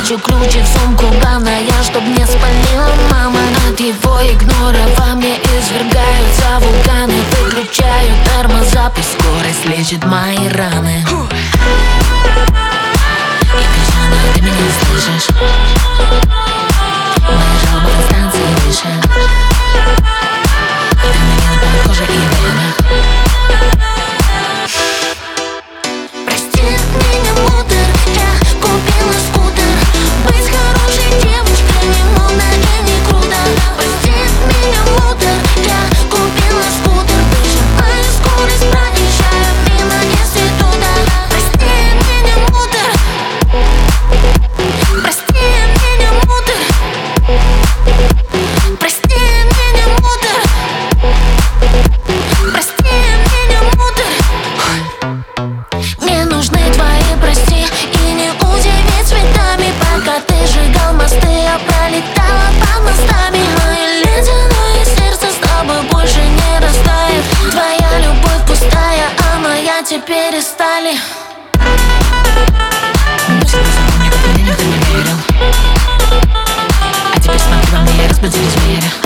Прячу ключи в сумку, главное, чтоб не спалила мама. От его игнора во мне извергаются вулканы. Выключаю тормоза, пусть скорость лечит мои раны. Я кричу, но ты меня не слышишь. Моя жалоба на станции выше. Ты на меня не похожа и время. Прости меня, мудр, я купила скутер. Быть хорошей девочкой не модно и не круто. Прости меня, мудр, я купила скутер. Прижимаю скорость, проезжаю мимо института. Прости меня, мудр. Прости меня, мудр. Прости меня, мудр. Прости меня, мудр. Мне нужны твои прости и не удиви цветами. Пока ты сжигал мосты, я пролетала под мостами. Мое ледяное сердце с тобой больше не растает. Твоя любовь пустая, а моя теперь из стали. Мне как меня никто не верил. А теперь смотри во мне, я разбудили зверя.